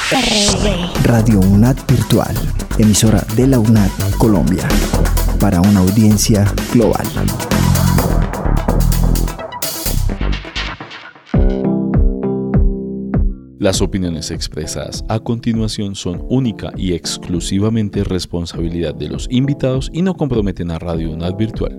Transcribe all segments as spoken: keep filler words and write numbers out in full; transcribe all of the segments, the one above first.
Radio UNAD Virtual, emisora de la UNAD Colombia, para una audiencia global. Las opiniones expresadas a continuación son única y exclusivamente responsabilidad de los invitados y no comprometen a Radio UNAD Virtual.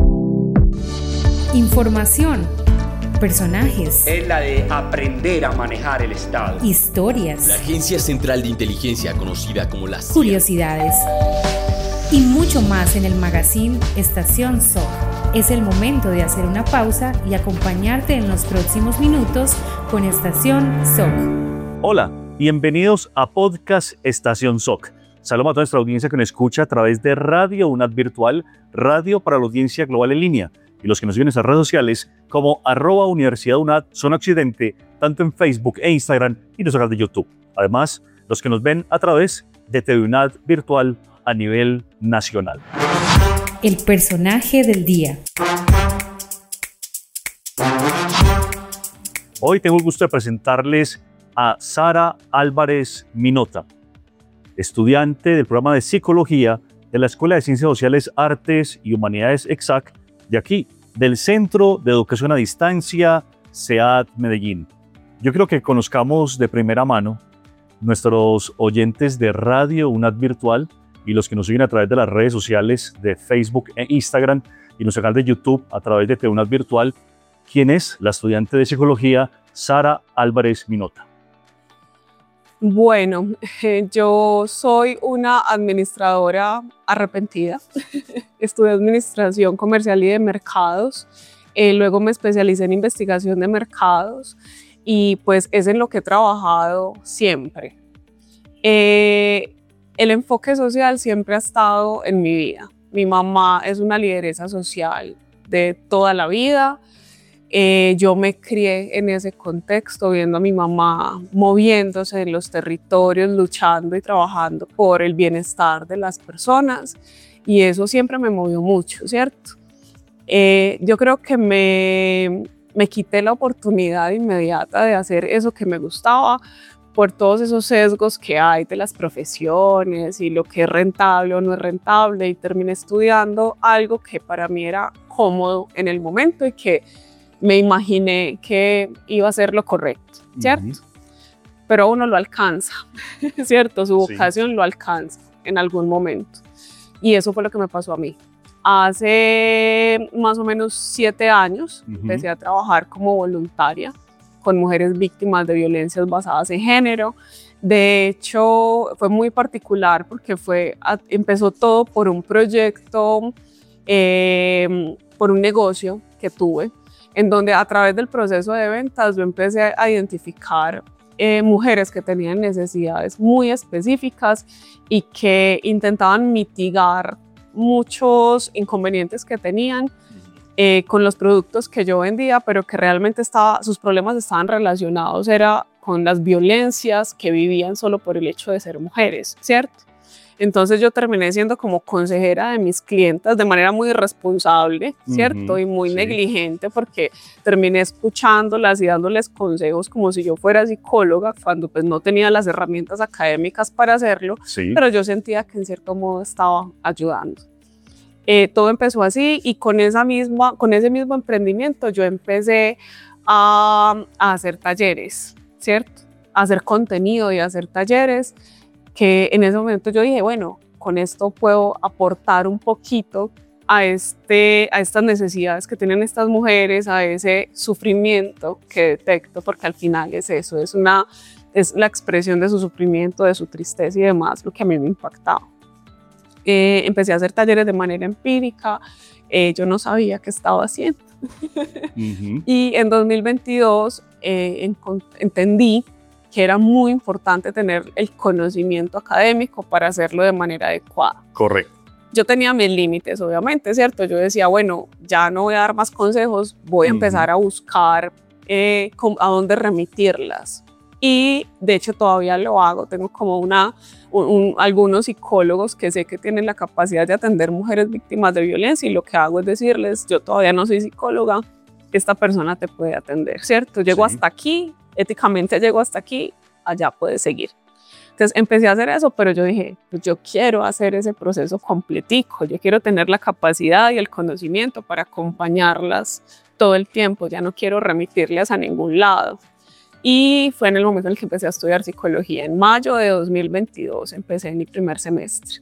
Información, personajes, es la de aprender a manejar el Estado. Historias, la Agencia Central de Inteligencia, conocida como la C I A. Curiosidades y mucho más en el magazine Estación S O C. Es el momento de hacer una pausa y acompañarte en los próximos minutos con Estación S O C. Hola, bienvenidos a Podcast Estación S O C. Saludos a toda nuestra audiencia que nos escucha a través de Radio UNAD Virtual, radio para la audiencia global en línea, y los que nos ven en nuestras redes sociales como arroba Universidad UNAD Zona Occidente, tanto en Facebook e Instagram y nuestro canal de YouTube. Además, los que nos ven a través de T V UNAD Virtual a nivel nacional. El personaje del día. Hoy tengo el gusto de presentarles a Sara Álvarez Minota, estudiante del programa de Psicología de la Escuela de Ciencias Sociales, Artes y Humanidades EXAC de aquí, del Centro de Educación a Distancia C E A D Medellín. Yo creo que conozcamos de primera mano nuestros oyentes de Radio UNAD Virtual y los que nos siguen a través de las redes sociales de Facebook e Instagram y nuestro canal de YouTube a través de T V UNAD Virtual, quién es la estudiante de Psicología Sara Álvarez Minota. Bueno, eh, yo soy una administradora arrepentida. Estudié Administración Comercial y de Mercados, eh, luego me especialicé en Investigación de Mercados y pues es en lo que he trabajado siempre. Eh, el enfoque social siempre ha estado en mi vida. Mi mamá es una lideresa social de toda la vida. Eh, yo me crié en ese contexto, viendo a mi mamá moviéndose en los territorios, luchando y trabajando por el bienestar de las personas, y eso siempre me movió mucho, ¿cierto? Eh, yo creo que me, me quité la oportunidad inmediata de hacer eso que me gustaba por todos esos sesgos que hay de las profesiones y lo que es rentable o no es rentable, y terminé estudiando algo que para mí era cómodo en el momento y que me imaginé que iba a ser lo correcto, ¿cierto? Uh-huh. Pero uno lo alcanza, ¿cierto? Su vocación sí. Lo alcanza en algún momento. Y eso fue lo que me pasó a mí. Hace más o menos siete años uh-huh. empecé a trabajar como voluntaria con mujeres víctimas de violencias basadas en género. De hecho, fue muy particular porque fue, empezó todo por un proyecto, eh, por un negocio que tuve, en donde a través del proceso de ventas yo empecé a identificar eh, mujeres que tenían necesidades muy específicas y que intentaban mitigar muchos inconvenientes que tenían eh, con los productos que yo vendía, pero que realmente estaba, sus problemas estaban relacionados era con las violencias que vivían solo por el hecho de ser mujeres, ¿cierto? Entonces yo terminé siendo como consejera de mis clientas de manera muy irresponsable, ¿cierto? Uh-huh, y muy sí. negligente, porque terminé escuchándolas y dándoles consejos como si yo fuera psicóloga, cuando pues no tenía las herramientas académicas para hacerlo, sí. pero yo sentía que en cierto modo estaba ayudando. Eh, todo empezó así, y con, esa misma, con ese mismo emprendimiento yo empecé a, a hacer talleres, ¿cierto? A hacer contenido y a hacer talleres, que en ese momento yo dije, bueno, con esto puedo aportar un poquito a, este, a estas necesidades que tienen estas mujeres, a ese sufrimiento que detecto, porque al final es eso, es, una, es la expresión de su sufrimiento, de su tristeza y demás, lo que a mí me impactaba. Eh, empecé a hacer talleres de manera empírica, eh, yo no sabía qué estaba haciendo. Uh-huh. Y en dos mil veintidós eh, en, entendí que era muy importante tener el conocimiento académico para hacerlo de manera adecuada. Correcto. Yo tenía mis límites, obviamente, ¿cierto? Yo decía, bueno, ya no voy a dar más consejos, voy a uh-huh. empezar a buscar eh, a dónde remitirlas. Y de hecho todavía lo hago, tengo como una, un, un, algunos psicólogos que sé que tienen la capacidad de atender mujeres víctimas de violencia, y lo que hago es decirles, yo todavía no soy psicóloga, esta persona te puede atender, ¿cierto? Llego sí. hasta aquí, éticamente llego hasta aquí, allá puedes seguir. Entonces empecé a hacer eso, pero yo dije, pues yo quiero hacer ese proceso completico, yo quiero tener la capacidad y el conocimiento para acompañarlas todo el tiempo, ya no quiero remitirlas a ningún lado. Y fue en el momento en el que empecé a estudiar psicología. En mayo de dos mil veintidós empecé mi primer semestre.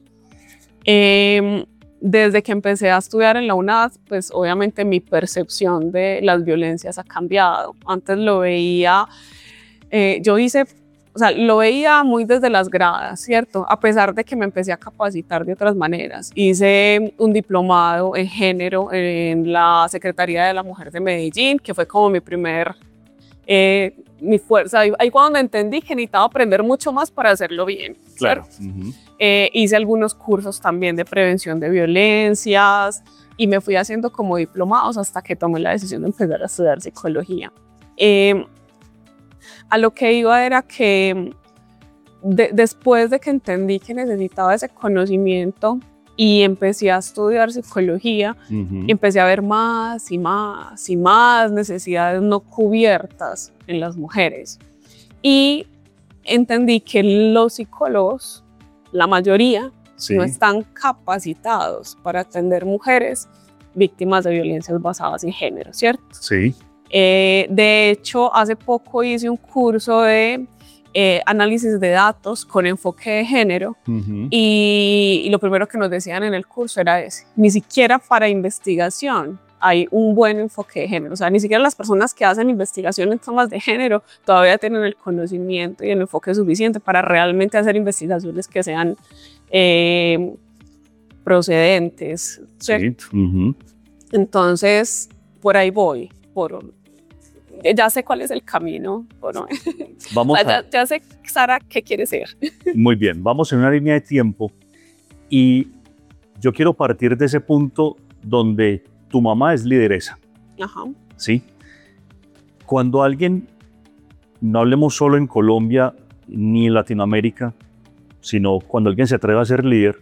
Eh, desde que empecé a estudiar en la UNAD, pues obviamente mi percepción de las violencias ha cambiado. Antes lo veía, eh, yo hice, o sea, lo veía muy desde las gradas, ¿cierto? A pesar de que me empecé a capacitar de otras maneras. Hice un diplomado en género en la Secretaría de la Mujer de Medellín, que fue como mi primer... Eh, mi fuerza, ahí cuando entendí que necesitaba aprender mucho más para hacerlo bien. Claro. Uh-huh. eh, hice algunos cursos también de prevención de violencias y me fui haciendo como diplomados hasta que tomé la decisión de empezar a estudiar psicología. Eh, a lo que iba era que de, después de que entendí que necesitaba ese conocimiento y empecé a estudiar psicología, uh-huh. empecé a ver más y más y más necesidades no cubiertas en las mujeres. Y entendí que los psicólogos, la mayoría, sí. no están capacitados para atender mujeres víctimas de violencias basadas en género, ¿cierto? Sí. Eh, de hecho, hace poco hice un curso de Eh, análisis de datos con enfoque de género uh-huh. y, y lo primero que nos decían en el curso era ese, ni siquiera para investigación hay un buen enfoque de género, o sea, ni siquiera las personas que hacen investigación en temas de género todavía tienen el conocimiento y el enfoque suficiente para realmente hacer investigaciones que sean eh, procedentes, ¿cierto? Sí. Uh-huh. Entonces, por ahí voy, por ya sé cuál es el camino. Bueno, vamos a... ya, ya sé, Sara, qué quiere ser. Muy bien, vamos en una línea de tiempo y yo quiero partir de ese punto donde tu mamá es lideresa. Ajá. ¿Sí? Cuando alguien, no hablemos solo en Colombia ni en Latinoamérica, sino cuando alguien se atreve a ser líder,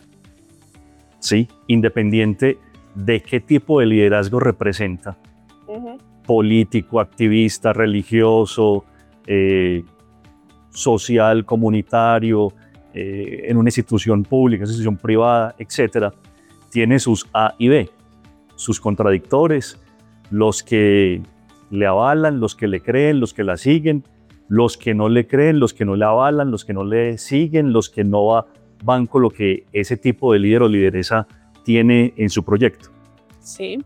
¿sí? Independiente de qué tipo de liderazgo representa, uh-huh. político, activista, religioso, eh, social, comunitario, eh, en una institución pública, una institución privada, etcétera, tiene sus A y B, sus contradictores, los que le avalan, los que le creen, los que la siguen, los que no le creen, los que no le avalan, los que no le siguen, los que no va, van con lo que ese tipo de líder o lideresa tiene en su proyecto. Sí.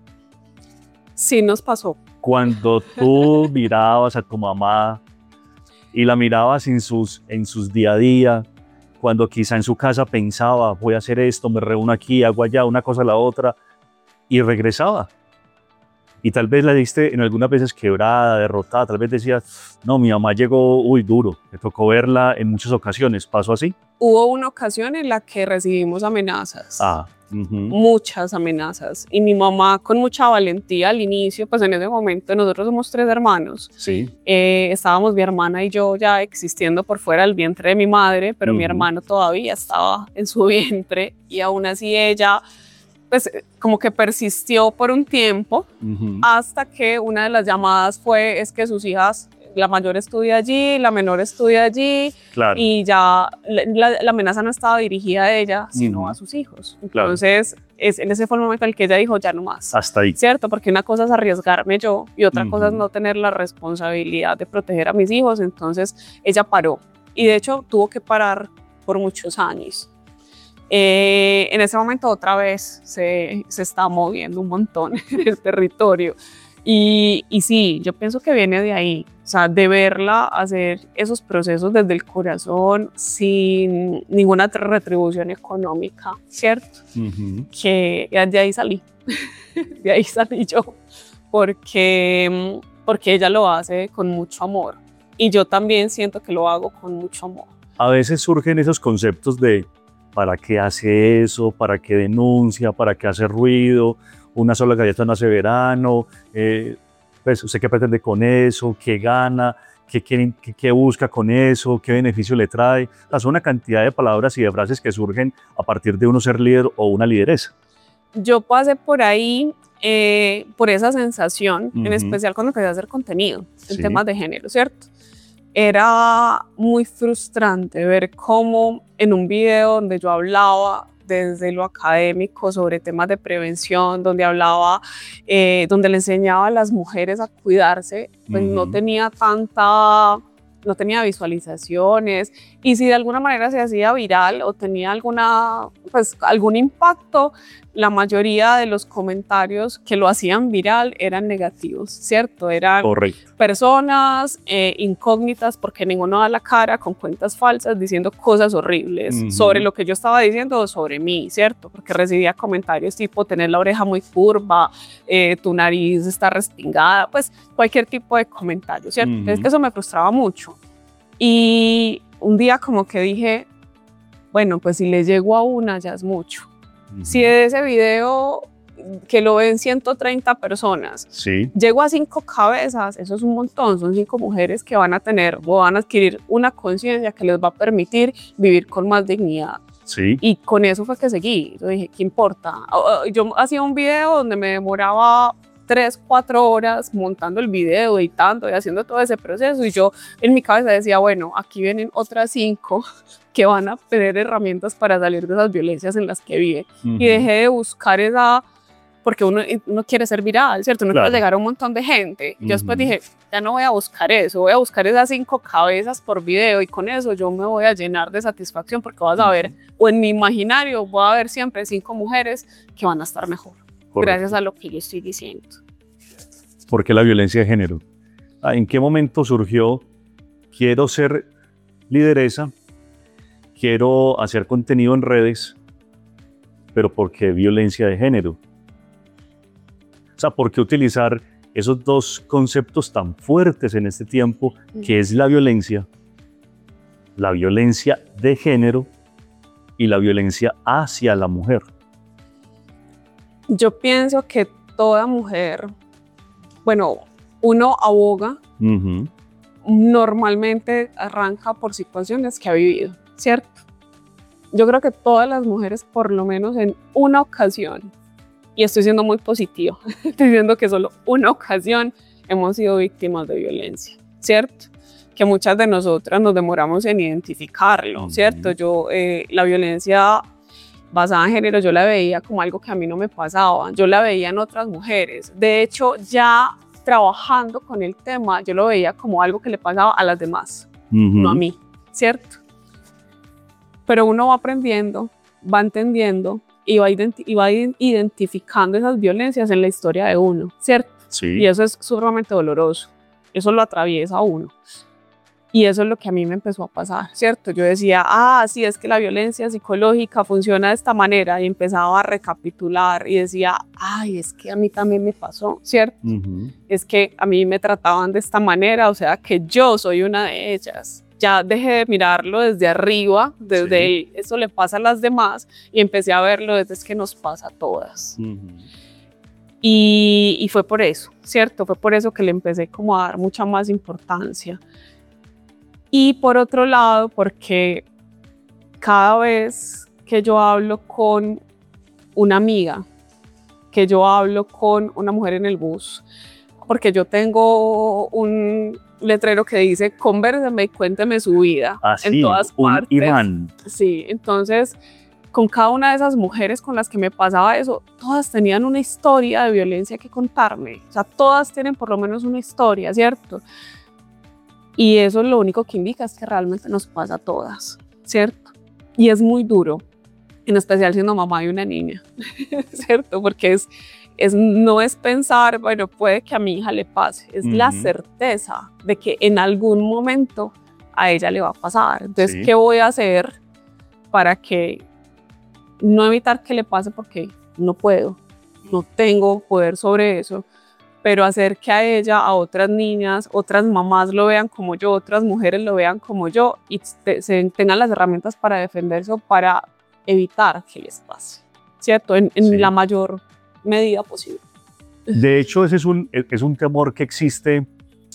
Sí nos pasó. Cuando tú mirabas a tu mamá y la mirabas en sus, en sus día a día, cuando quizá en su casa pensaba, voy a hacer esto, me reúno aquí, hago allá, una cosa a la otra, y regresaba. Y tal vez la diste en algunas veces quebrada, derrotada, tal vez decías, no, mi mamá llegó, uy, duro, me tocó verla en muchas ocasiones. ¿Pasó así? Hubo una ocasión en la que recibimos amenazas. Ah. Uh-huh. Muchas amenazas, y mi mamá con mucha valentía al inicio, pues en ese momento nosotros somos tres hermanos, sí. eh, estábamos mi hermana y yo ya existiendo por fuera del vientre de mi madre, pero uh-huh. mi hermano todavía estaba en su vientre, y aún así ella pues como que persistió por un tiempo, uh-huh. hasta que una de las llamadas fue, es que sus hijas, la mayor estudia allí, la menor estudia allí, claro. y ya la, la amenaza no estaba dirigida a ella, sino uh-huh. a sus hijos. Entonces, claro. es, en ese fue el momento en el que ella dijo, ya no más. Hasta ahí. ¿Cierto? Porque una cosa es arriesgarme yo, y otra uh-huh. cosa es no tener la responsabilidad de proteger a mis hijos. Entonces, ella paró. Y de hecho, tuvo que parar por muchos años. Eh, en ese momento, otra vez, se, se está moviendo un montón el territorio. Y, y sí, yo pienso que viene de ahí, o sea, de verla hacer esos procesos desde el corazón sin ninguna retribución económica, ¿cierto? Uh-huh. Que de ahí salí, de ahí salí yo, porque, porque ella lo hace con mucho amor y yo también siento que lo hago con mucho amor. A veces surgen esos conceptos de ¿para qué hace eso? ¿Para qué denuncia? ¿Para qué hace ruido? Una sola galleta no hace verano, eh, pues usted qué pretende con eso, qué gana, qué, qué, qué busca con eso, qué beneficio le trae. O sea, son una cantidad de palabras y de frases que surgen a partir de uno ser líder o una lideresa. Yo pasé por ahí, eh, por esa sensación, uh-huh. en especial cuando empecé a hacer contenido en sí. temas de género, ¿cierto? era muy frustrante ver cómo en un video donde yo hablaba desde lo académico sobre temas de prevención, donde hablaba, eh, donde le enseñaba a las mujeres a cuidarse, pues uh-huh. no tenía tanta, no tenía visualizaciones, y si de alguna manera se hacía viral o tenía alguna, pues, algún impacto, la mayoría de los comentarios que lo hacían viral eran negativos, ¿cierto? Eran Correcto. personas eh, incógnitas porque ninguno da la cara con cuentas falsas diciendo cosas horribles uh-huh. sobre lo que yo estaba diciendo o sobre mí, ¿cierto? Porque recibía comentarios tipo tener la oreja muy curva, eh, tu nariz está respingada, pues cualquier tipo de comentario, ¿cierto? Uh-huh. Entonces eso me frustraba mucho. Y un día como que dije, bueno, pues si le llego a una ya es mucho. Uh-huh. Si de ese video que lo ven ciento treinta personas, sí. llego a cinco cabezas, eso es un montón, son cinco mujeres que van a tener o van a adquirir una conciencia que les va a permitir vivir con más dignidad. Sí. Y con eso fue que seguí. Yo dije, ¿qué importa? Yo hacía un video donde me demoraba tres, cuatro horas montando el video, editando y haciendo todo ese proceso, y yo en mi cabeza decía, bueno, aquí vienen otras cinco que van a tener herramientas para salir de esas violencias en las que vive. Uh-huh. Y dejé de buscar esa, porque uno, uno quiere ser viral, ¿cierto? Uno claro. quiere llegar a un montón de gente. Uh-huh. Yo después dije, ya no voy a buscar eso, voy a buscar esas cinco cabezas por video, y con eso yo me voy a llenar de satisfacción, porque vas a ver, uh-huh. o en mi imaginario voy a ver siempre cinco mujeres que van a estar mejor. Correcto. Gracias a lo que yo estoy diciendo. ¿Por qué la violencia de género? ¿En qué momento surgió? Quiero ser lideresa, quiero hacer contenido en redes, pero ¿por qué violencia de género? O sea, ¿por qué utilizar esos dos conceptos tan fuertes en este tiempo, que es la violencia, la violencia de género y la violencia hacia la mujer? Yo pienso que toda mujer, bueno, uno aboga, uh-huh. normalmente arranca por situaciones que ha vivido, ¿cierto? Yo creo que todas las mujeres, por lo menos en una ocasión, y estoy siendo muy positiva, estoy diciendo que solo una ocasión hemos sido víctimas de violencia, ¿cierto? Que muchas de nosotras nos demoramos en identificarlo, uh-huh. ¿cierto? Yo, eh, la violencia basada en género, yo la veía como algo que a mí no me pasaba, yo la veía en otras mujeres. De hecho, ya trabajando con el tema, yo lo veía como algo que le pasaba a las demás, uh-huh. no a mí, ¿cierto? Pero uno va aprendiendo, va entendiendo y va, identi- y va identificando esas violencias en la historia de uno, ¿cierto? Sí. Y eso es sumamente doloroso, eso lo atraviesa a uno. Y eso es lo que a mí me empezó a pasar, ¿cierto? Yo decía, ah, sí, es que la violencia psicológica funciona de esta manera, y empezaba a recapitular y decía, ay, es que a mí también me pasó, ¿cierto? Uh-huh. Es que a mí me trataban de esta manera, o sea, que yo soy una de ellas. Ya dejé de mirarlo desde arriba, desde sí. el, eso le pasa a las demás, y empecé a verlo desde es que nos pasa a todas. Uh-huh. Y, y fue por eso, ¿cierto? Fue por eso que le empecé como a dar mucha más importancia. Y por otro lado, porque cada vez que yo hablo con una amiga, que yo hablo con una mujer en el bus, porque yo tengo un letrero que dice, convérseme y cuénteme su vida. Así, en todas un partes. imán. Sí, entonces, con cada una de esas mujeres con las que me pasaba eso, todas tenían una historia de violencia que contarme. O sea, todas tienen por lo menos una historia, ¿cierto? Y eso es lo único que indica es que realmente nos pasa a todas, ¿cierto? Y es muy duro, en especial siendo mamá de una niña, ¿cierto? Porque es, es, no es pensar, bueno, puede que a mi hija le pase, es uh-huh. la certeza de que en algún momento a ella le va a pasar. Entonces, sí. ¿qué voy a hacer para que no evitar que le pase? Porque no puedo, no tengo poder sobre eso, pero hacer que a ella, a otras niñas, otras mamás lo vean como yo, otras mujeres lo vean como yo, y te, se, tengan las herramientas para defenderse o para evitar que les pase, ¿cierto? En, en sí. la mayor medida posible. De hecho, ese es un, es un temor que existe,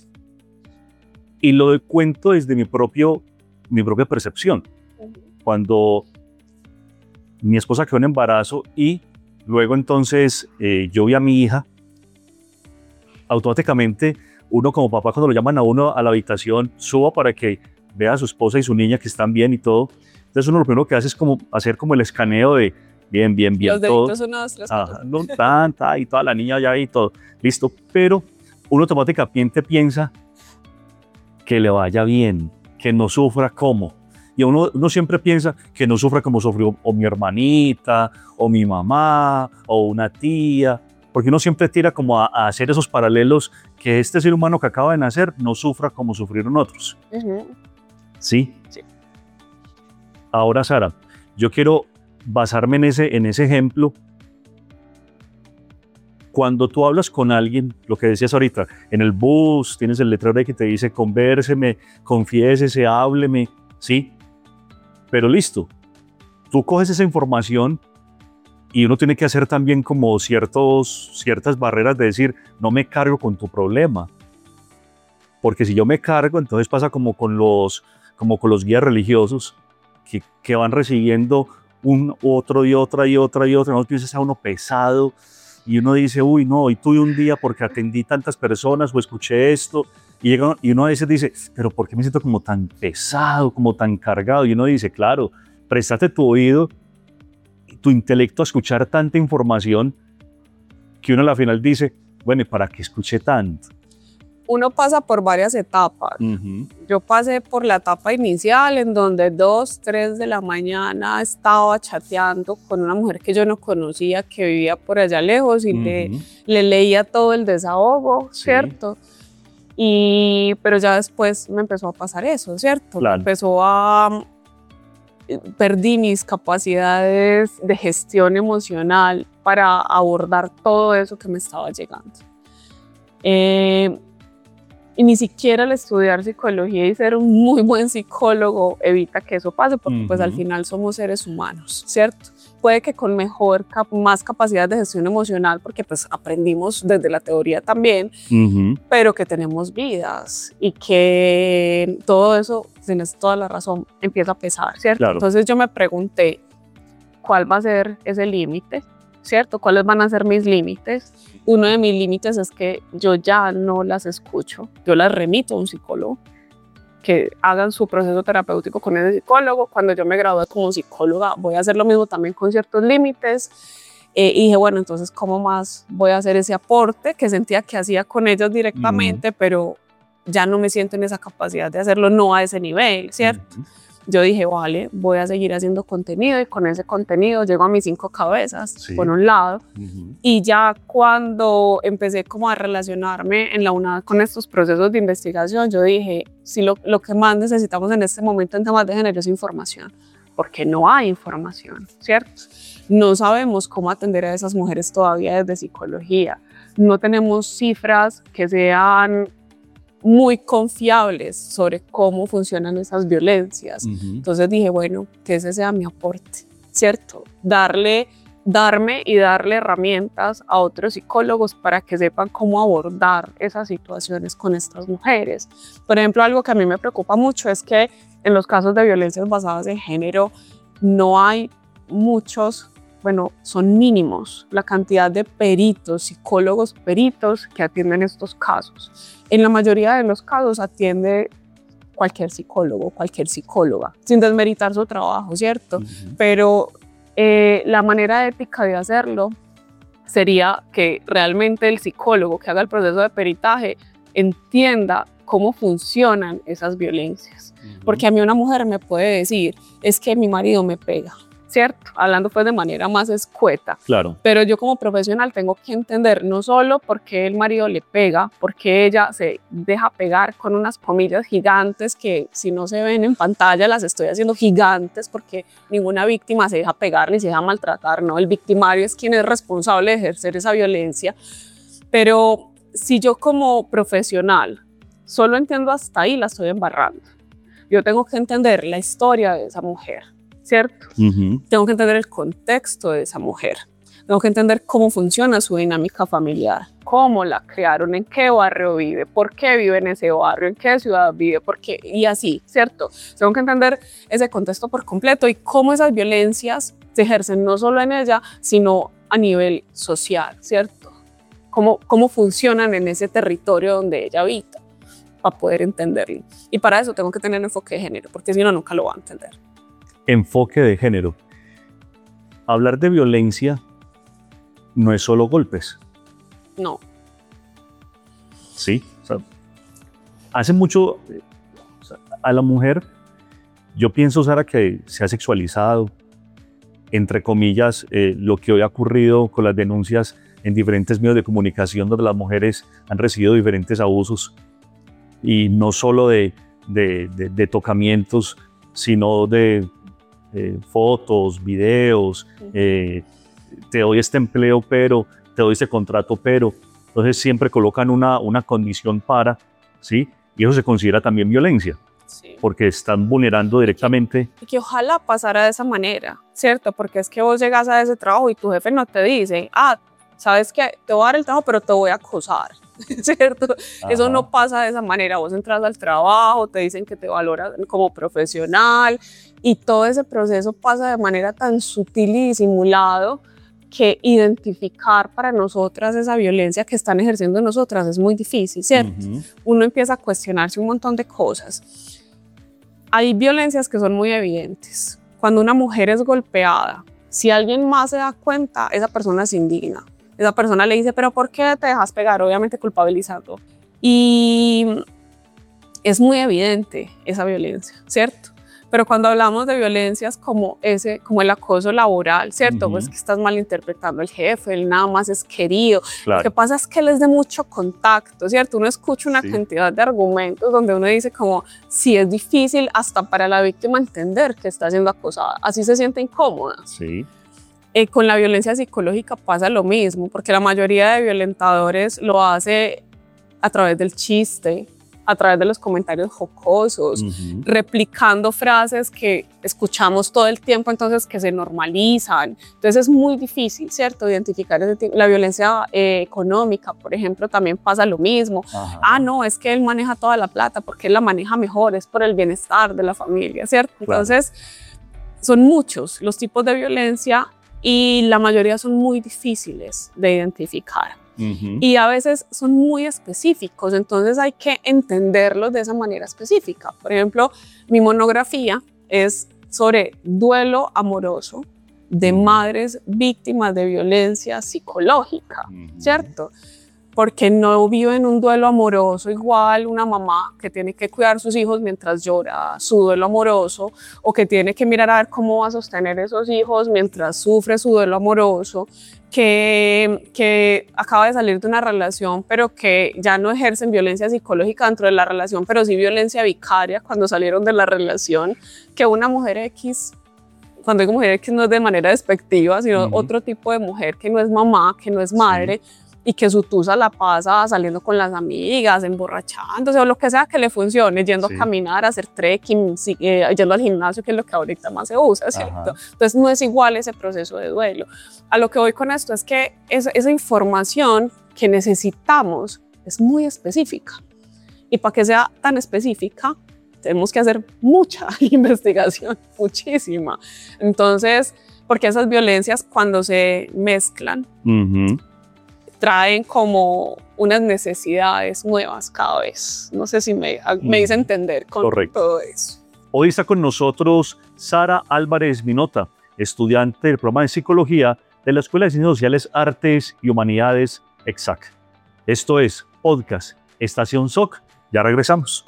y lo cuento desde mi, propio, mi propia percepción. Uh-huh. Cuando mi esposa quedó en embarazo y luego entonces eh, yo vi a mi hija, automáticamente uno como papá cuando lo llaman a uno a la habitación, suba para que vea a su esposa y su niña que están bien y todo. Entonces uno lo primero que hace es como hacer como el escaneo de bien, bien, bien, Los todo. deditos, uno, dos, tres, Ajá, cuatro. no, tan, tan, y toda la niña ya y todo, listo. Pero uno automáticamente piensa que le vaya bien, que no sufra como. Y uno, uno siempre piensa que no sufra como sufrió o mi hermanita, o mi mamá, o una tía, porque uno siempre tira como a, a hacer esos paralelos, que este ser humano que acaba de nacer no sufra como sufrieron otros. Uh-huh. ¿Sí? Sí. Ahora, Sara, yo quiero basarme en ese, en ese ejemplo. Cuando tú hablas con alguien, lo que decías ahorita, en el bus, tienes el letrero ahí que te dice convérseme, confiésese, hábleme, ¿sí? Pero listo, tú coges esa información y uno tiene que hacer también como ciertos, ciertas barreras de decir, no me cargo con tu problema. Porque si yo me cargo, entonces pasa como con los, como con los guías religiosos que, que van recibiendo un otro y otra y otra y otra. No piensas a uno pesado y uno dice, uy, no, hoy tuve un día porque atendí tantas personas o escuché esto. Y, llega, y uno a veces dice, pero ¿por qué me siento como tan pesado, como tan cargado? Y uno dice, claro, préstate tu oído, tu intelecto a escuchar tanta información que uno a la final dice, bueno, ¿y para qué escuché tanto? Uno pasa por varias etapas. Uh-huh. Yo pasé por la etapa inicial en donde dos, tres de la mañana estaba chateando con una mujer que yo no conocía, que vivía por allá lejos y uh-huh. le, le leía todo el desahogo, sí. ¿cierto? Y, pero ya después me empezó a pasar eso, ¿cierto? Claro. Empezó a... Perdí mis capacidades de gestión emocional para abordar todo eso que me estaba llegando. Eh, y ni siquiera el estudiar psicología y ser un muy buen psicólogo evita que eso pase, porque uh-huh. pues al final somos seres humanos, ¿cierto? Puede que con mejor, cap- más capacidad de gestión emocional, porque pues aprendimos desde la teoría también, uh-huh. pero que tenemos vidas y que todo eso, tienes toda la razón, empieza a pesar, ¿cierto? Claro. Entonces yo me pregunté, ¿cuál va a ser ese límite? ¿Cierto? ¿Cuáles van a ser mis límites? Uno de mis límites es que yo ya no las escucho, yo las remito a un psicólogo, que hagan su proceso terapéutico con ese psicólogo. Cuando yo me gradué como psicóloga, voy a hacer lo mismo también con ciertos límites. Eh, y dije, bueno, entonces, ¿cómo más voy a hacer ese aporte que sentía que hacía con ellos directamente, uh-huh. pero ya no me siento en esa capacidad de hacerlo, no a ese nivel, ¿cierto? Uh-huh. Yo dije, vale, voy a seguir haciendo contenido y con ese contenido llego a mis cinco cabezas, sí. por un lado. Uh-huh. Y ya cuando empecé como a relacionarme en la UNAD con estos procesos de investigación, yo dije, si lo, lo que más necesitamos en este momento en temas de género es información, porque no hay información, ¿cierto? No sabemos cómo atender a esas mujeres todavía desde psicología. No tenemos cifras que sean muy confiables sobre cómo funcionan esas violencias. Uh-huh. Entonces dije, bueno, que ese sea mi aporte, ¿cierto? Darle, darme y darle herramientas a otros psicólogos para que sepan cómo abordar esas situaciones con estas mujeres. Por ejemplo, algo que a mí me preocupa mucho es que en los casos de violencias basadas en género no hay muchos, bueno, son mínimos la cantidad de peritos, psicólogos peritos que atienden estos casos. En la mayoría de los casos atiende cualquier psicólogo, cualquier psicóloga, sin desmeritar su trabajo, ¿cierto? Uh-huh. Pero eh, la manera ética de hacerlo sería que realmente el psicólogo que haga el proceso de peritaje entienda cómo funcionan esas violencias. Uh-huh. Porque a mí una mujer me puede decir, es que mi marido me pega, ¿cierto? Hablando pues de manera más escueta. Claro. Pero yo como profesional tengo que entender no solo por qué el marido le pega, porque ella se deja pegar con unas comillas gigantes que si no se ven en pantalla las estoy haciendo gigantes, porque ninguna víctima se deja pegar ni se deja maltratar, ¿no? El victimario es quien es responsable de ejercer esa violencia. Pero si yo como profesional solo entiendo hasta ahí, la estoy embarrando. Yo tengo que entender la historia de esa mujer, ¿cierto? Uh-huh. Tengo que entender el contexto de esa mujer. Tengo que entender cómo funciona su dinámica familiar, cómo la criaron, en qué barrio vive, por qué vive en ese barrio, en qué ciudad vive, por qué, y así, ¿cierto? Tengo que entender ese contexto por completo y cómo esas violencias se ejercen no solo en ella, sino a nivel social, ¿cierto? cómo, cómo funcionan en ese territorio donde ella habita, para poder entenderlo. Y para eso tengo que tener enfoque de género, porque si no, nunca lo va a entender. Enfoque de género. Hablar de violencia no es solo golpes. No. Sí. O sea, hace mucho o sea, a la mujer, yo pienso, Sara, que se ha sexualizado, entre comillas, eh, lo que hoy ha ocurrido con las denuncias en diferentes medios de comunicación donde las mujeres han recibido diferentes abusos, y no solo de, de, de, de tocamientos, sino de eh, fotos, videos, eh, te doy este empleo pero, te doy este contrato pero, entonces siempre colocan una, una condición para, ¿sí? Y eso se considera también violencia, sí, porque están vulnerando directamente. Y que ojalá pasara de esa manera, ¿cierto? Porque es que vos llegas a ese trabajo y tu jefe no te dice, ah, sabes que te voy a dar el trabajo pero te voy a acosar, ¿cierto? Ajá. Eso no pasa de esa manera. Vos entras al trabajo, te dicen que te valoran como profesional y todo ese proceso pasa de manera tan sutil y disimulado que identificar para nosotras esa violencia que están ejerciendo nosotras es muy difícil, ¿cierto? Uh-huh. Uno empieza a cuestionarse un montón de cosas. Hay violencias que son muy evidentes. Cuando una mujer es golpeada, si alguien más se da cuenta, esa persona se indigna. Esa persona le dice, pero ¿por qué te dejas pegar? Obviamente culpabilizando. Y es muy evidente esa violencia, ¿cierto? Pero cuando hablamos de violencias como, ese, como el acoso laboral, ¿cierto? Uh-huh. Pues que estás malinterpretando al jefe, él nada más es querido. Claro. Lo que pasa es que él es de mucho contacto, ¿cierto? Uno escucha una sí. cantidad de argumentos donde uno dice como, sí, es difícil hasta para la víctima entender que está siendo acosada. Así se siente incómoda. Sí. Eh, con la violencia psicológica pasa lo mismo, porque la mayoría de violentadores lo hace a través del chiste, a través de los comentarios jocosos, uh-huh. replicando frases que escuchamos todo el tiempo, entonces que se normalizan. Entonces es muy difícil, ¿cierto? Identificar ese tipo. La violencia eh, económica, por ejemplo, también pasa lo mismo. Ajá. Ah, no, es que él maneja toda la plata, porque él la maneja mejor, es por el bienestar de la familia, ¿cierto? Claro. Entonces son muchos los tipos de violencia y la mayoría son muy difíciles de identificar. Uh-huh. Y a veces son muy específicos, entonces hay que entenderlos de esa manera específica. Por ejemplo, mi monografía es sobre duelo amoroso de uh-huh. madres víctimas de violencia psicológica, uh-huh. ¿cierto? Porque no viven un duelo amoroso igual una mamá que tiene que cuidar a sus hijos mientras llora su duelo amoroso, o que tiene que mirar a ver cómo va a sostener esos hijos mientras sufre su duelo amoroso, que, que acaba de salir de una relación pero que ya no ejercen violencia psicológica dentro de la relación, pero sí violencia vicaria cuando salieron de la relación, que una mujer X, cuando digo mujer X no es de manera despectiva, sino uh-huh. otro tipo de mujer que no es mamá, que no es madre, sí. y que su tusa la pasa saliendo con las amigas, emborrachándose o lo que sea que le funcione, yendo sí. a caminar, a hacer trekking, eh, yendo al gimnasio, que es lo que ahorita más se usa, ¿cierto? Ajá. Entonces no es igual ese proceso de duelo. A lo que voy con esto es que esa, esa información que necesitamos es muy específica. Y para que sea tan específica, tenemos que hacer mucha investigación, muchísima. Entonces, porque esas violencias cuando se mezclan, uh-huh. traen como unas necesidades nuevas cada vez. No sé si me, me hice entender con Correcto. Todo eso. Hoy está con nosotros Sara Álvarez Minota, estudiante del programa de Psicología de la Escuela de Ciencias Sociales, Artes y Humanidades, EXAC. Esto es Podcast Estación S O C. Ya regresamos.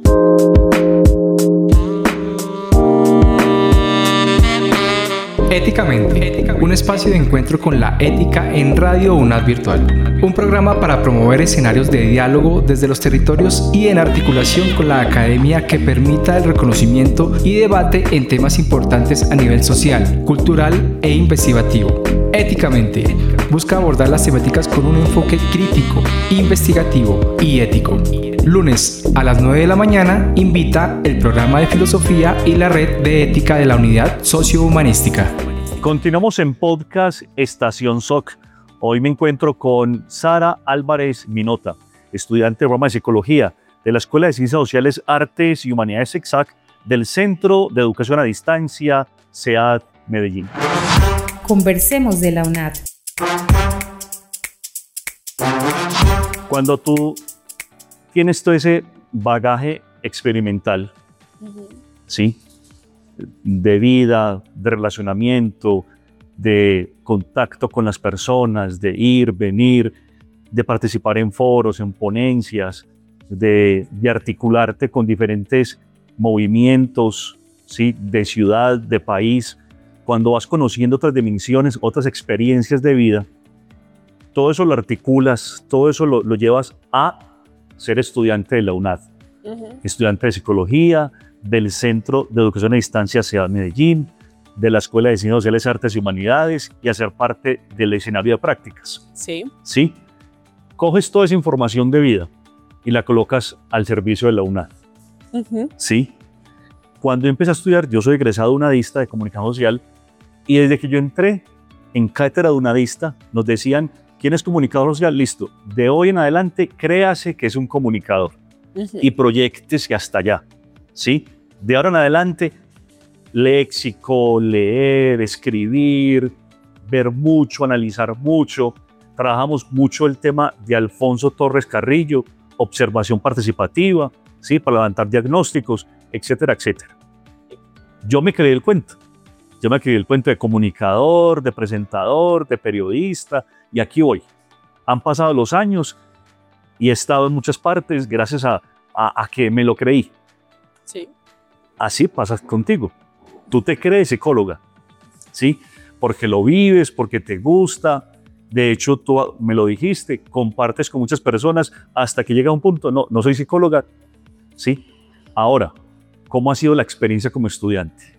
Éticamente, un espacio de encuentro con la ética en Radio UNAD Virtual. Un programa para promover escenarios de diálogo desde los territorios y en articulación con la academia que permita el reconocimiento y debate en temas importantes a nivel social, cultural e investigativo. Éticamente, busca abordar las temáticas con un enfoque crítico, investigativo y ético. Lunes a las nueve de la mañana invita el programa de filosofía y la red de ética de la unidad sociohumanística. Continuamos en Podcast Estación S O C. Hoy me encuentro con Sara Álvarez Minota, estudiante del programa de Psicología de la Escuela de Ciencias Sociales, Artes y Humanidades EXAC del Centro de Educación a Distancia, C E A D Medellín. Conversemos de la UNAD. Cuando tú tienes todo ese bagaje experimental, uh-huh. ¿sí? De vida, de relacionamiento, de contacto con las personas, de ir, venir, de participar en foros, en ponencias, de, de articularte con diferentes movimientos, ¿sí? De ciudad, de país. Cuando vas conociendo otras dimensiones, otras experiencias de vida, todo eso lo articulas, todo eso lo, lo llevas a ser estudiante de la UNAD, uh-huh. estudiante de psicología, del Centro de Educación a Distancia C E A D Medellín, de la Escuela de Ciencias Sociales, Artes y Humanidades, y hacer parte del escenario de prácticas. Sí. ¿Sí? Coges toda esa información de vida y la colocas al servicio de la UNAD. Uh-huh. ¿Sí? Cuando yo empecé a estudiar, yo soy egresado unadista de comunicación social, y desde que yo entré en cátedra de unadista, nos decían, ¿quién es comunicador social? Listo, de hoy en adelante, créase que es un comunicador uh-huh. y proyéctese hasta allá. ¿Sí? De ahora en adelante, léxico, leer, escribir, ver mucho, analizar mucho. Trabajamos mucho el tema de Alfonso Torres Carrillo, observación participativa, ¿sí? Para levantar diagnósticos, etcétera, etcétera. Yo me creí el cuento. Yo me creí el cuento de comunicador, de presentador, de periodista, y aquí voy. Han pasado los años y he estado en muchas partes gracias a, a, a que me lo creí. Sí. Así pasa contigo. Tú te crees psicóloga, ¿sí? Porque lo vives, porque te gusta. De hecho, tú me lo dijiste, compartes con muchas personas hasta que llega un punto, no, no soy psicóloga, ¿sí? Ahora, ¿cómo ha sido la experiencia como estudiante?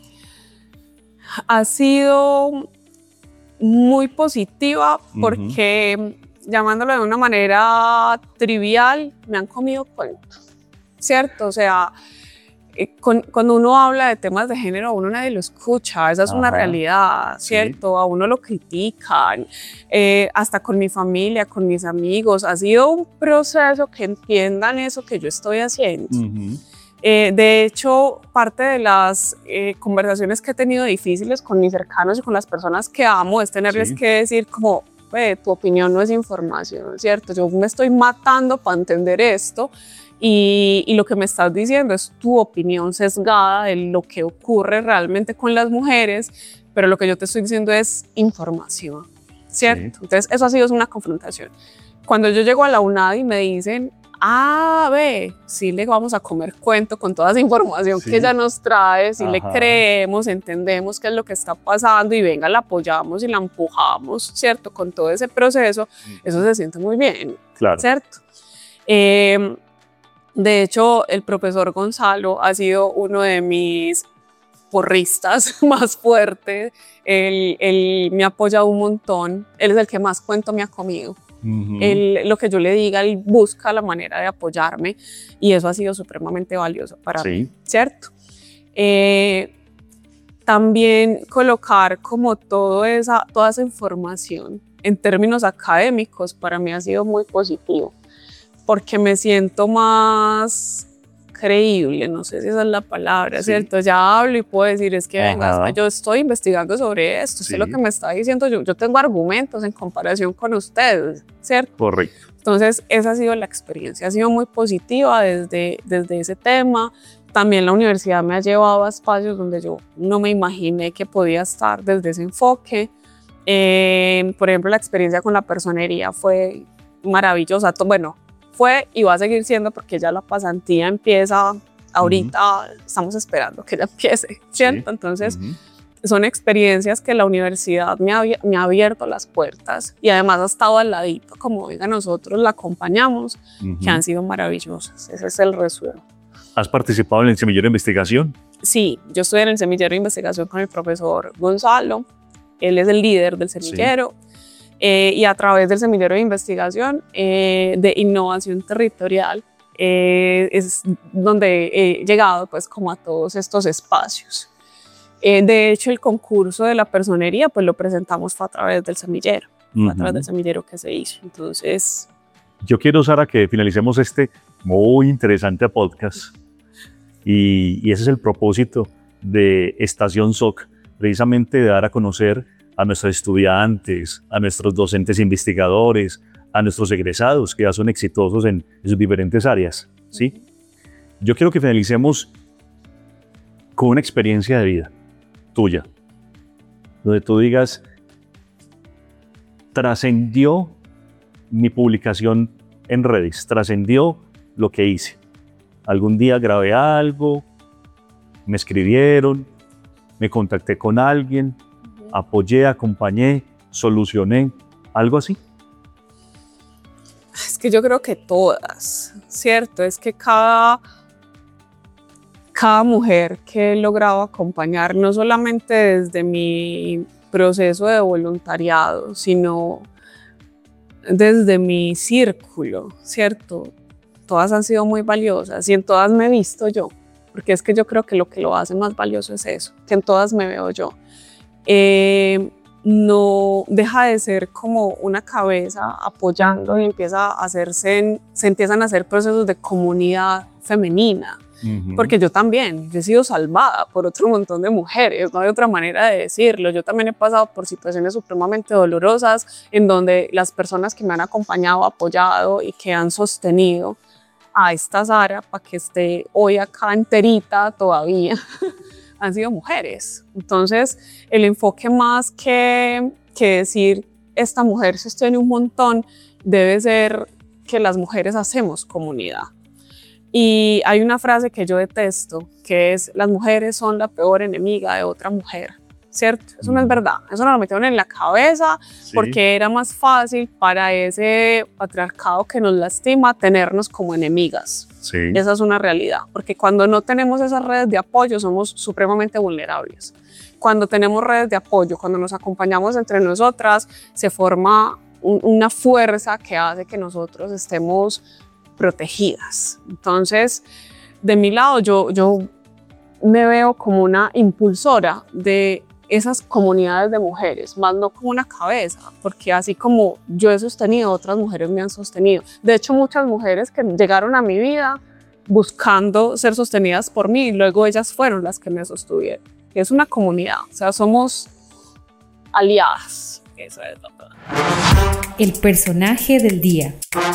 Ha sido muy positiva porque, uh-huh. llamándolo de una manera trivial, me han comido cuento, ¿cierto? O sea, Con, cuando uno habla de temas de género, a uno nadie lo escucha, esa es Ajá. una realidad, ¿cierto? Sí. A uno lo critican, eh, hasta con mi familia, con mis amigos. Ha sido un proceso que entiendan eso que yo estoy haciendo. Uh-huh. Eh, de hecho, parte de las eh, conversaciones que he tenido difíciles con mis cercanos y con las personas que amo es tenerles sí. que decir como, tu opinión no es información, ¿cierto? Yo me estoy matando para entender esto. Y, y lo que me estás diciendo es tu opinión sesgada de lo que ocurre realmente con las mujeres, pero lo que yo te estoy diciendo es información, ¿cierto? Sí. Entonces eso ha sido una confrontación. Cuando yo llego a la UNAD y me dicen, ah, ve, sí le vamos a comer cuento con toda esa información sí. que ella nos trae, sí Ajá. le creemos, entendemos qué es lo que está pasando y venga, la apoyamos y la empujamos, ¿cierto? Con todo ese proceso, eso se siente muy bien, claro. ¿cierto? Eh, De hecho, el profesor Gonzalo ha sido uno de mis porristas más fuertes. Él, él me ha apoyado un montón. Él es el que más cuento me ha comido. Uh-huh. Él, lo que yo le diga, él busca la manera de apoyarme y eso ha sido supremamente valioso para sí. mí, ¿cierto? Eh, también colocar como todo esa, toda esa información en términos académicos para mí ha sido muy positivo. Porque me siento más creíble, no sé si esa es la palabra, sí. ¿cierto? Ya hablo y puedo decir, es que venga, yo estoy investigando sobre esto, sí. usted lo que me está diciendo, yo, yo tengo argumentos en comparación con ustedes, ¿cierto? Correcto. Entonces, esa ha sido la experiencia, ha sido muy positiva desde, desde ese tema. También la universidad me ha llevado a espacios donde yo no me imaginé que podía estar desde ese enfoque. Eh, por ejemplo, la experiencia con la personería fue maravillosa, bueno, fue y va a seguir siendo porque ya la pasantía empieza ahorita, uh-huh. estamos esperando que ya empiece, ¿cierto? Sí. Entonces, uh-huh. son experiencias que la universidad me ha, me ha abierto las puertas y además ha estado al ladito, como venga, nosotros la acompañamos, uh-huh. que han sido maravillosas. Ese es el resumen. ¿Has participado en el semillero de investigación? Sí, yo estoy en el semillero de investigación con el profesor Gonzalo, él es el líder del semillero. Sí. Eh, y a través del semillero de investigación eh, de innovación territorial eh, es donde he llegado pues como a todos estos espacios. Eh, de hecho, el concurso de la personería pues lo presentamos fue a través del semillero, uh-huh. fue a través del semillero que se hizo. Entonces, yo quiero, Sara, que finalicemos este muy interesante podcast y, y ese es el propósito de Estación S O C, precisamente de dar a conocer a nuestros estudiantes, a nuestros docentes investigadores, a nuestros egresados que ya son exitosos en, en sus diferentes áreas, ¿sí? Yo quiero que finalicemos con una experiencia de vida tuya, donde tú digas, trascendió mi publicación en redes, trascendió lo que hice. Algún día grabé algo, me escribieron, me contacté con alguien, uh-huh. apoyé, acompañé, solucioné, algo así. Es que yo creo que todas, ¿cierto? Es que cada, cada mujer que he logrado acompañar, no solamente desde mi proceso de voluntariado, sino desde mi círculo, ¿cierto? Todas han sido muy valiosas y en todas me he visto yo, porque es que yo creo que lo que lo hace más valioso es eso, que en todas me veo yo. Eh, no deja de ser como una cabeza apoyando y empieza a hacerse, en, se empiezan a hacer procesos de comunidad femenina, uh-huh. porque yo también yo he sido salvada por otro montón de mujeres, no hay otra manera de decirlo. Yo también he pasado por situaciones supremamente dolorosas en donde las personas que me han acompañado, apoyado y que han sostenido a esta Sara para que esté hoy acá enterita todavía, han sido mujeres. Entonces, el enfoque más que, que decir esta mujer sostiene un montón, debe ser que las mujeres hacemos comunidad. Y hay una frase que yo detesto, que es: las mujeres son la peor enemiga de otra mujer, ¿cierto? Eso no es verdad, eso nos lo metieron en la cabeza, sí. porque era más fácil para ese patriarcado que nos lastima tenernos como enemigas. Sí. Esa es una realidad, porque cuando no tenemos esas redes de apoyo somos supremamente vulnerables. Cuando tenemos redes de apoyo, cuando nos acompañamos entre nosotras, se forma un, una fuerza que hace que nosotros estemos protegidas. Entonces, de mi lado, yo, yo me veo como una impulsora de esas comunidades de mujeres, más no como una cabeza, porque así como yo he sostenido, otras mujeres me han sostenido. De hecho, muchas mujeres que llegaron a mi vida buscando ser sostenidas por mí, y luego ellas fueron las que me sostuvieron. Es una comunidad, o sea, somos aliadas. Eso es lo que... El personaje del día.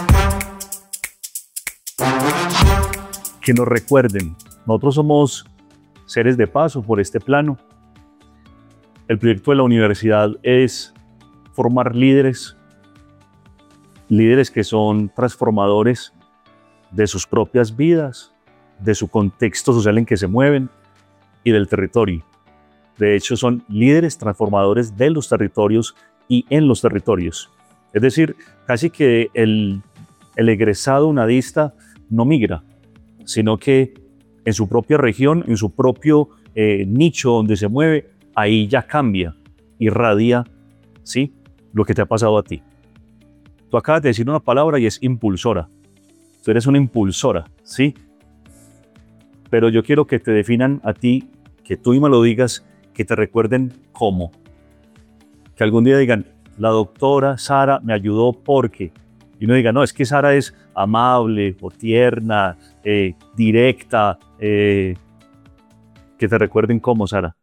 Que nos recuerden, nosotros somos seres de paso por este plano. El proyecto de la universidad es formar líderes, líderes que son transformadores de sus propias vidas, de su contexto social en que se mueven y del territorio. De hecho, son líderes transformadores de los territorios y en los territorios. Es decir, casi que el, el egresado unadista no migra, sino que en su propia región, en su propio eh, nicho donde se mueve, ahí ya cambia, irradia, ¿sí?, lo que te ha pasado a ti. Tú acabas de decir una palabra y es impulsora. Tú eres una impulsora, ¿sí? Pero yo quiero que te definan a ti, que tú misma lo digas, que te recuerden cómo. Que algún día digan, la doctora Sara me ayudó porque... Y uno diga, no, es que Sara es amable o tierna, eh, directa. Eh, que te recuerden cómo, Sara.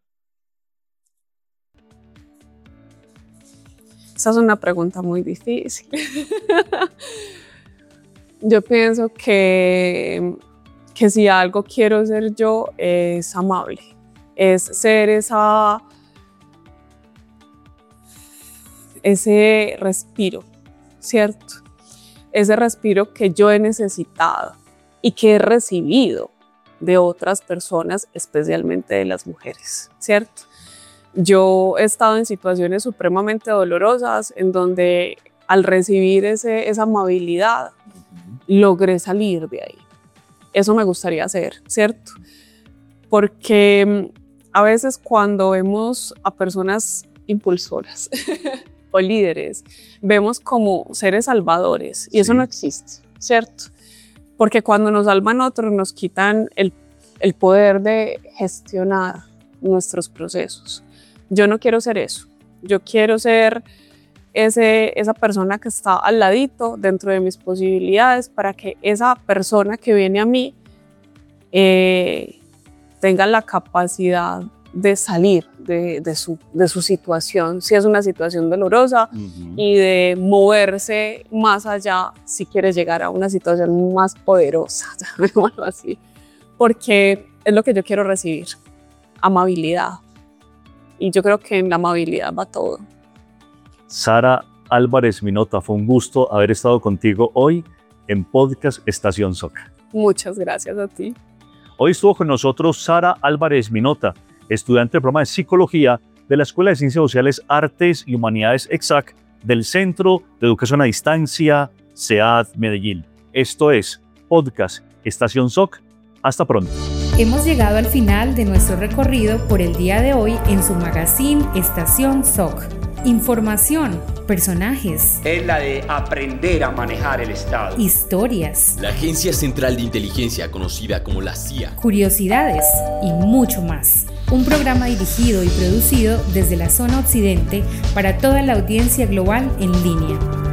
Esa es una pregunta muy difícil. Yo pienso que, que si algo quiero ser yo es amable, es ser esa, ese respiro, ¿cierto? Ese respiro que yo he necesitado y que he recibido de otras personas, especialmente de las mujeres, ¿cierto? Yo he estado en situaciones supremamente dolorosas en donde al recibir ese, esa amabilidad logré salir de ahí. Eso me gustaría hacer, ¿cierto? Porque a veces cuando vemos a personas impulsoras o líderes, vemos como seres salvadores y sí. Eso no existe, ¿cierto? Porque cuando nos salvan otros nos quitan el, el poder de gestionar nuestros procesos. Yo no quiero ser eso, yo quiero ser ese, esa persona que está al ladito dentro de mis posibilidades para que esa persona que viene a mí eh, tenga la capacidad de salir de, de, su, de su situación, si es una situación dolorosa, uh-huh. y de moverse más allá si quiere llegar a una situación más poderosa, llamémoslo así, porque es lo que yo quiero recibir, amabilidad. Y yo creo que en la amabilidad va todo. Sara Álvarez Minota, fue un gusto haber estado contigo hoy en Podcast Estación S O C. Muchas gracias a ti. Hoy estuvo con nosotros Sara Álvarez Minota, estudiante del programa de Psicología de la Escuela de Ciencias Sociales, Artes y Humanidades EXAC del Centro de Educación a Distancia C E A D Medellín. Esto es Podcast Estación S O C. Hasta pronto. Hemos llegado al final de nuestro recorrido por el día de hoy en su magazine Estación S O C. Información, personajes. Es la de aprender a manejar el Estado. Historias. La Agencia Central de Inteligencia, conocida como la C I A. Curiosidades y mucho más. Un programa dirigido y producido desde la zona occidente para toda la audiencia global en línea.